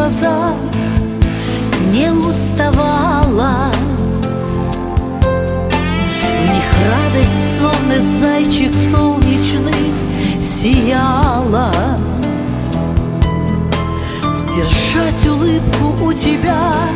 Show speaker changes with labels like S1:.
S1: глаза не уставала. В них радость, словно зайчик солнечный, сияла. Сдержать улыбку у тебя